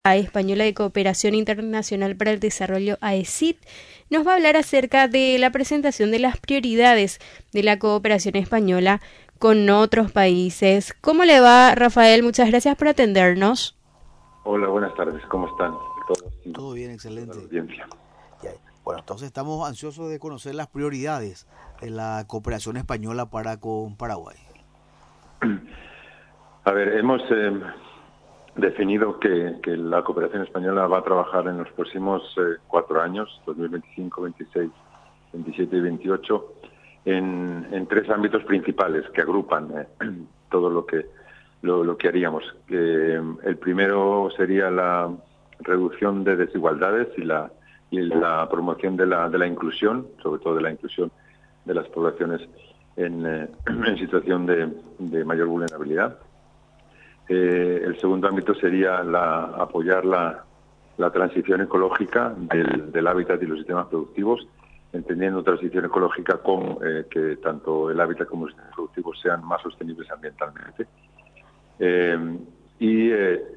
Española de Cooperación Internacional para el Desarrollo, AECID, nos va a hablar acerca de la presentación de las prioridades de la cooperación española con otros países. ¿Cómo le va, Rafael? Muchas gracias por atendernos. Hola, buenas tardes. ¿Cómo están todos y Todo bien, toda la excelente. audiencia? Ya. Bueno, entonces estamos ansiosos de conocer las prioridades de la cooperación española para con Paraguay. A ver, hemos definido que la cooperación española va a trabajar en los próximos 4 años, 2025, 26, 27 y 28, en tres ámbitos principales que agrupan todo lo que haríamos. El primero sería la reducción de desigualdades y la promoción de la inclusión, sobre todo de la inclusión de las poblaciones en situación de mayor vulnerabilidad. El segundo ámbito sería apoyar la transición ecológica del hábitat y los sistemas productivos, entendiendo transición ecológica con que tanto el hábitat como los sistemas productivos sean más sostenibles ambientalmente. Y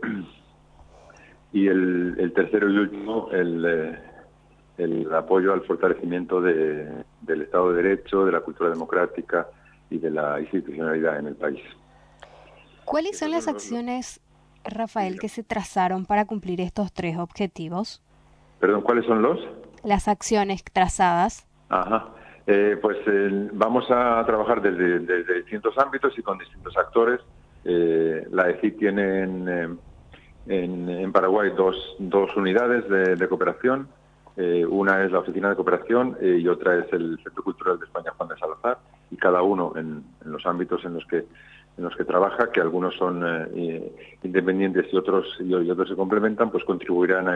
el tercero y último, el apoyo al fortalecimiento del Estado de Derecho, de la cultura democrática y de la institucionalidad en el país. ¿Cuáles son las acciones, Rafael, que se trazaron para cumplir estos tres objetivos? Perdón, ¿cuáles son los? Las acciones trazadas. Ajá. Vamos a trabajar desde distintos ámbitos y con distintos actores. La ECID tiene en Paraguay dos unidades de cooperación. Una es la Oficina de Cooperación y otra es el Centro Cultural de España Juan de Salazar, y cada uno en los ámbitos en los que trabaja, que algunos son independientes y otros se complementan, pues contribuirán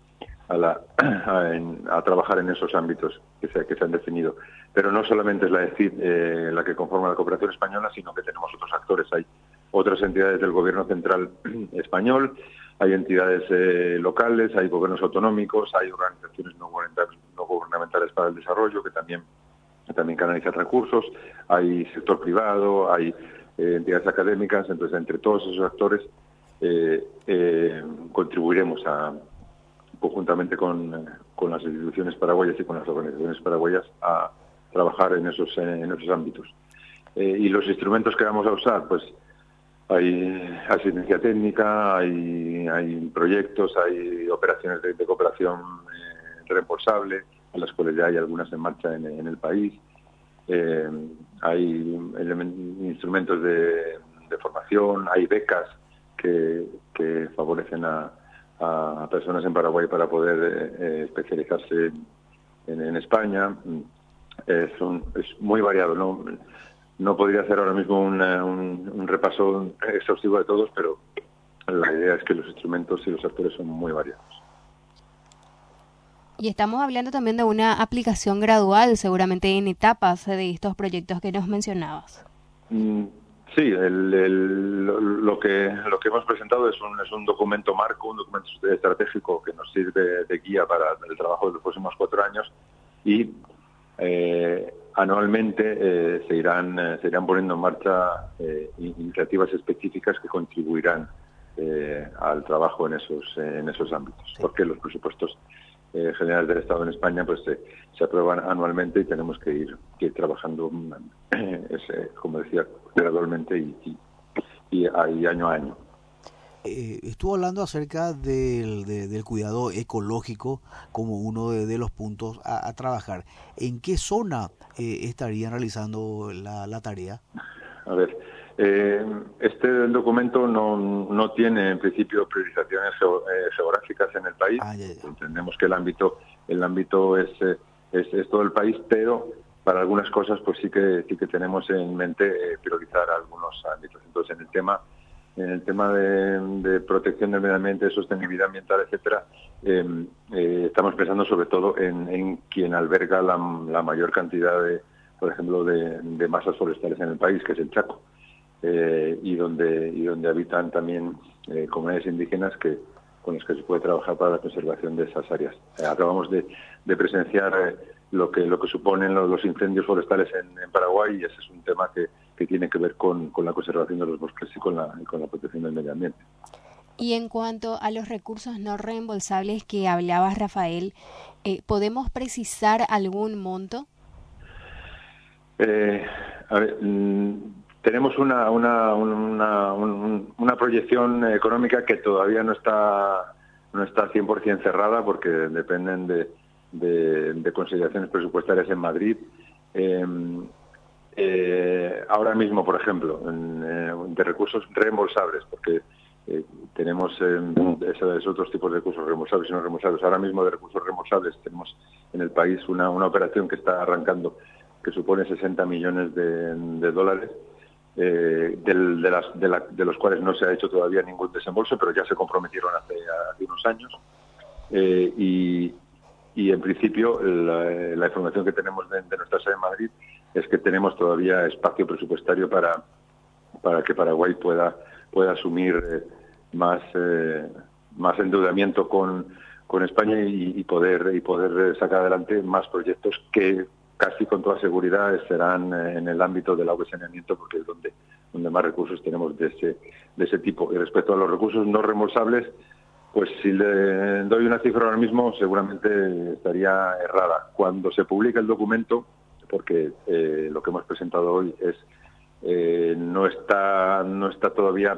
a trabajar en esos ámbitos que se han definido. Pero no solamente es la ECID la que conforma la cooperación española, sino que tenemos otros actores. Hay otras entidades del gobierno central español, hay entidades locales, hay gobiernos autonómicos, hay organizaciones no gubernamentales para el desarrollo que también canalizan recursos, hay sector privado, hay entidades académicas. Entonces, entre todos esos actores contribuiremos conjuntamente con las instituciones paraguayas y con las organizaciones paraguayas a trabajar en esos ámbitos. Y los instrumentos que vamos a usar, pues hay asistencia técnica, hay proyectos, hay operaciones de cooperación reembolsable, a las cuales ya hay algunas en marcha en el país. Hay instrumentos de formación, hay becas que favorecen a personas en Paraguay para poder especializarse en España. Es muy variado, no podría hacer ahora mismo un repaso exhaustivo de todos, pero la idea es que los instrumentos y los actores son muy variados. Y estamos hablando también de una aplicación gradual, seguramente en etapas de estos proyectos que nos mencionabas. Sí, lo que hemos presentado es un documento marco, un documento estratégico que nos sirve de guía para el trabajo de los próximos 4 años, y anualmente se irán poniendo en marcha iniciativas específicas que contribuirán al trabajo en esos ámbitos, sí. Porque los presupuestos generales del Estado en España pues se aprueban anualmente y tenemos que ir trabajando como decía, gradualmente y año a año. Estuvo hablando acerca del cuidado ecológico como uno de los puntos a trabajar. ¿En qué zona estarían realizando la tarea? A ver, este documento no tiene en principio priorizaciones geográficas en el país. Ya. Entendemos que el ámbito es todo el país, pero para algunas cosas pues sí que tenemos en mente priorizar algunos ámbitos. Entonces, en el tema de protección del medio ambiente, sostenibilidad ambiental, etcétera, estamos pensando sobre todo en quien alberga la mayor cantidad por ejemplo, de masas forestales en el país, que es el Chaco, y donde habitan también comunidades indígenas con las que se puede trabajar para la conservación de esas áreas. Acabamos de presenciar lo que suponen los incendios forestales en Paraguay, y ese es un tema que tiene que ver con la conservación de los bosques y con la protección del medio ambiente. Y en cuanto a los recursos no reembolsables que hablabas, Rafael, ¿podemos precisar algún monto? A ver, tenemos una proyección económica que todavía no está 100% cerrada porque dependen de consideraciones presupuestarias en Madrid. Ahora mismo, por ejemplo, de recursos reembolsables, porque tenemos esos otros tipos de recursos reembolsables y no reembolsables. Ahora mismo de recursos reembolsables tenemos en el país una operación que está arrancando que supone 60 millones de dólares, de los cuales no se ha hecho todavía ningún desembolso, pero ya se comprometieron hace unos años. Y en principio la información que tenemos de nuestra sede en Madrid es que tenemos todavía espacio presupuestario para que Paraguay pueda asumir más endeudamiento con España y poder sacar adelante más proyectos que casi con toda seguridad serán en el ámbito del agua y saneamiento, porque es donde más recursos tenemos de ese tipo. Y respecto a los recursos no reembolsables, pues si le doy una cifra ahora mismo seguramente estaría errada. Cuando se publica el documento, porque lo que hemos presentado hoy no está todavía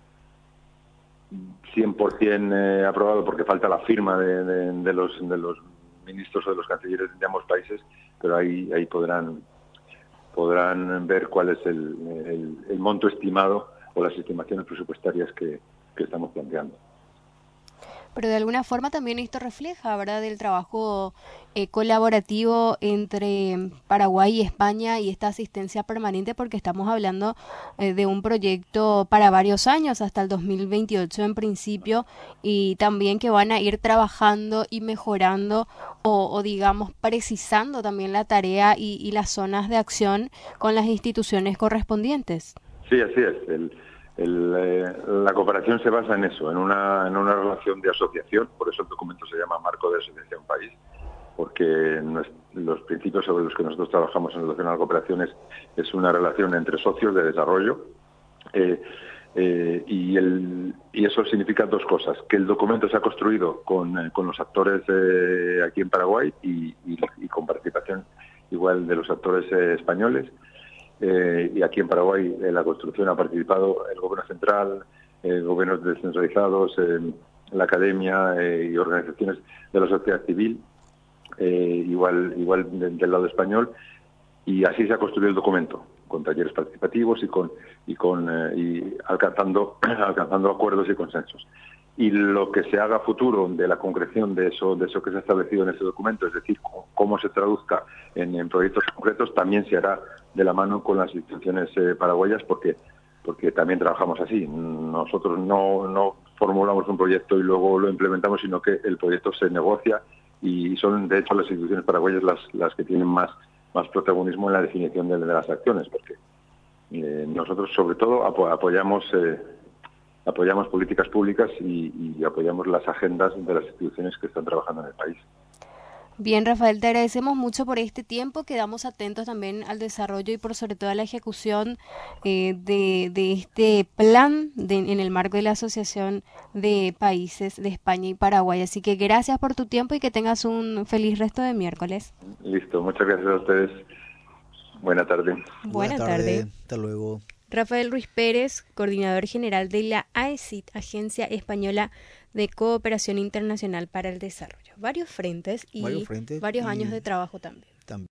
100% aprobado porque falta la firma de los ministros o de los cancilleres de ambos países, pero ahí podrán ver cuál es el monto estimado o las estimaciones presupuestarias que estamos planteando. Pero de alguna forma también esto refleja, ¿verdad?, el trabajo colaborativo entre Paraguay y España y esta asistencia permanente, porque estamos hablando de un proyecto para varios años, hasta el 2028 en principio, y también que van a ir trabajando y mejorando o digamos, precisando también la tarea y las zonas de acción con las instituciones correspondientes. Sí, así es. La cooperación se basa en eso, en una relación de asociación, por eso el documento se llama Marco de Asociación País, porque los principios sobre los que nosotros trabajamos en relación a la cooperación es una relación entre socios de desarrollo, y eso significa dos cosas: que el documento se ha construido con los actores aquí en Paraguay y con participación igual de los actores españoles. Y aquí en Paraguay en la construcción ha participado el gobierno central, gobiernos descentralizados, la academia y organizaciones de la sociedad civil, igual del lado español, y así se ha construido el documento, con talleres participativos y alcanzando acuerdos y consensos. Y lo que se haga futuro de la concreción de eso que se ha establecido en ese documento, es decir, cómo se traduzca en proyectos concretos, también se hará de la mano con las instituciones paraguayas, porque también trabajamos así. Nosotros no formulamos un proyecto y luego lo implementamos, sino que el proyecto se negocia y son, de hecho, las instituciones paraguayas las que tienen más protagonismo en la definición de las acciones, porque nosotros, sobre todo, apoyamos políticas públicas y apoyamos las agendas de las instituciones que están trabajando en el país. Bien, Rafael, te agradecemos mucho por este tiempo. Quedamos atentos también al desarrollo y por sobre todo a la ejecución de este plan en el marco de la Asociación de Países de España y Paraguay. Así que gracias por tu tiempo y que tengas un feliz resto de miércoles. Listo, muchas gracias a ustedes. Buena tarde. Buena tarde. Hasta luego. Rafael Ruiz Pérez, coordinador general de la AECID, Agencia Española de Cooperación Internacional para el Desarrollo. Varios frentes y varios años de trabajo también.